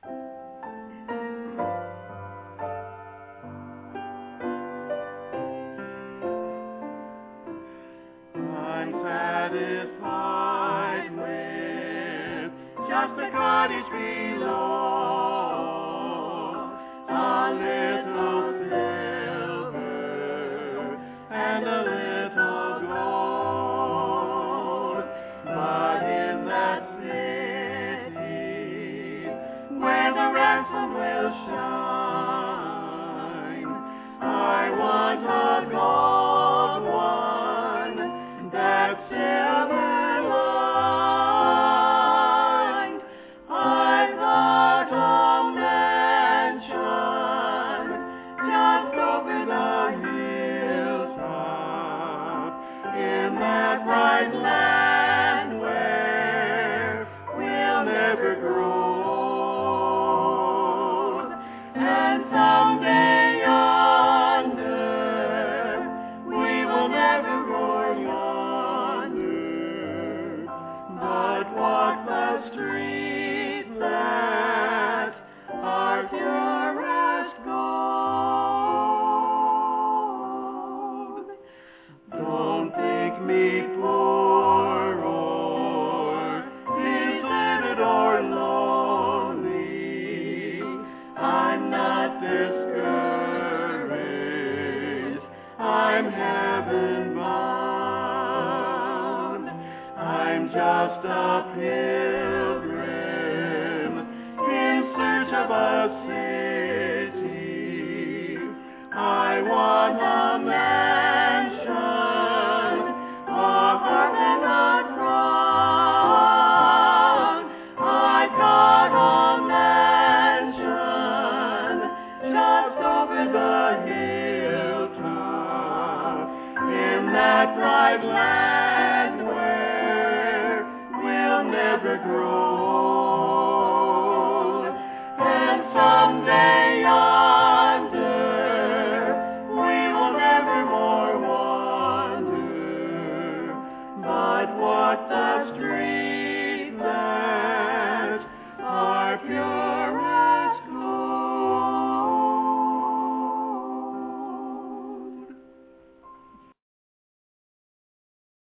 I'm satisfied with just a cottage below, a little silver and a little gold. But in that city where the ransom will shine, I want a gold one, that silver line. I've got a mansion just over the hilltop in that bright land where we'll never grow old. And someday yonder we will never grow yonder, but walk the streets that are purest gold. Don't think me poor or deserted or lonely. I'm not discouraged. I'm heaven bound. I'm just a pilgrim in search of a city. I want a mansion, a heart and a crown. I've got a mansion just over the hilltop in that bright land where we'll never grow